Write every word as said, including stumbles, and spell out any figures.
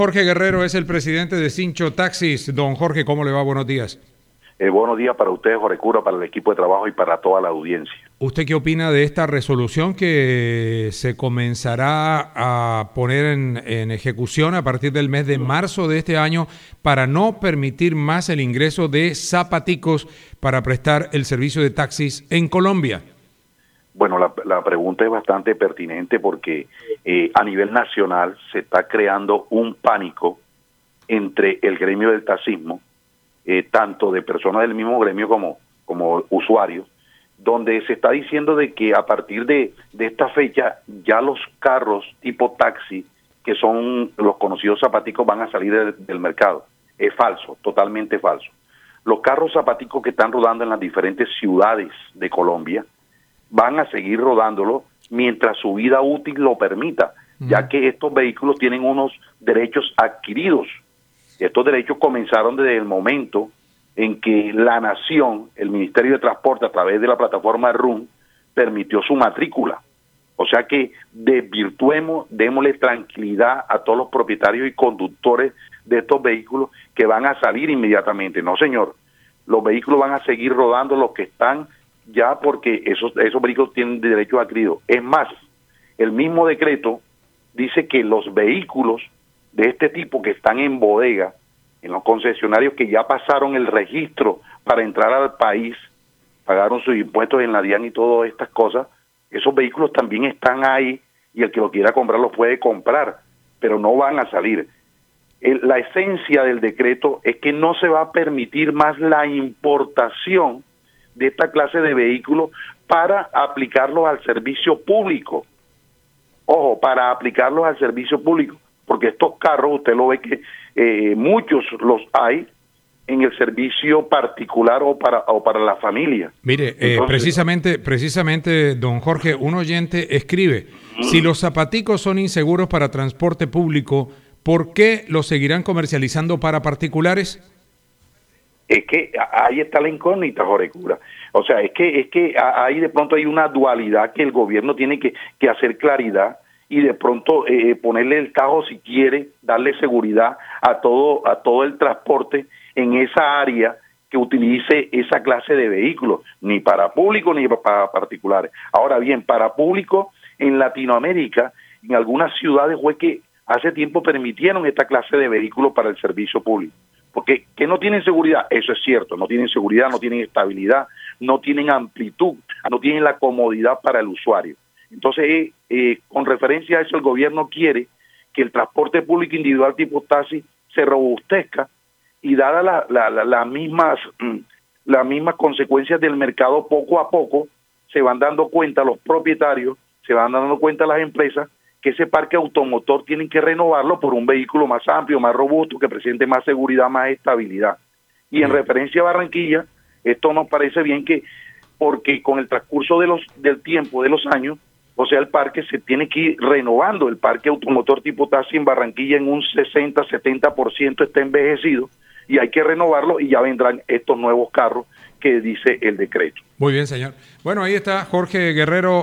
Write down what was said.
Jorge Guerrero es el presidente de Cincho Taxis. Don Jorge, ¿cómo le va? Buenos días. Eh, buenos días para ustedes, Jorge Cura, para el equipo de trabajo y para toda la audiencia. ¿Usted qué opina de esta resolución que se comenzará a poner en, en ejecución a partir del mes de marzo de este año para no permitir más el ingreso de zapaticos para prestar el servicio de taxis en Colombia? Bueno, la, la pregunta es bastante pertinente porque eh, a nivel nacional se está creando un pánico entre el gremio del taxismo, eh, tanto de personas del mismo gremio como, como usuarios, donde se está diciendo de que a partir de, de esta fecha ya los carros tipo taxi, que son los conocidos zapaticos, van a salir del, del mercado. Es falso, totalmente falso. Los carros zapaticos que están rodando en las diferentes ciudades de Colombia van a seguir rodándolo mientras su vida útil lo permita, uh-huh. ya que estos vehículos tienen unos derechos adquiridos. Estos derechos comenzaron desde el momento en que la Nación, el Ministerio de Transporte, a través de la plataforma R U N, permitió su matrícula. O sea que desvirtuemos, démosle tranquilidad a todos los propietarios y conductores de estos vehículos que van a salir inmediatamente. No, señor, los vehículos van a seguir rodando los que están ya porque esos, esos vehículos tienen derechos adquiridos. Es más, el mismo decreto dice que los vehículos de este tipo que están en bodega, en los concesionarios que ya pasaron el registro para entrar al país, pagaron sus impuestos en la DIAN y todas estas cosas, esos vehículos también están ahí y el que lo quiera comprar los puede comprar, pero no van a salir. El, la esencia del decreto es que no se va a permitir más la importación de esta clase de vehículos para aplicarlos al servicio público. Ojo, para aplicarlos al servicio público, porque estos carros, usted lo ve que eh, muchos los hay en el servicio particular o para o para la familia. Mire, Entonces, eh, precisamente, precisamente, don Jorge, un oyente escribe, ¿Mm? si los zapaticos son inseguros para transporte público, ¿por qué los seguirán comercializando para particulares? Es que ahí está la incógnita, Jorge Cura. O sea, es que es que ahí de pronto hay una dualidad que el gobierno tiene que, que hacer claridad y de pronto eh, ponerle el tajo si quiere, darle seguridad a todo a todo el transporte en esa área que utilice esa clase de vehículos, ni para público ni para particulares. Ahora bien, para público en Latinoamérica, en algunas ciudades fue que hace tiempo permitieron esta clase de vehículos para el servicio público. Porque que no tienen seguridad, eso es cierto, no tienen seguridad, no tienen estabilidad, no tienen amplitud, no tienen la comodidad para el usuario. Entonces, eh, eh, con referencia a eso, el gobierno quiere que el transporte público individual tipo taxi se robustezca y dada la, la, la, las mismas mm, las mismas consecuencias del mercado, poco a poco se van dando cuenta los propietarios, se van dando cuenta las empresas que ese parque automotor tienen que renovarlo por un vehículo más amplio, más robusto, que presente más seguridad, más estabilidad. Y en referencia a Barranquilla, esto nos parece bien que, porque con el transcurso de los del tiempo, de los años, o sea, el parque se tiene que ir renovando. El parque automotor tipo taxi en Barranquilla en un sesenta, setenta por ciento está envejecido y hay que renovarlo y ya vendrán estos nuevos carros que dice el decreto. Muy bien, señor. Bueno, ahí está Jorge Guerrero.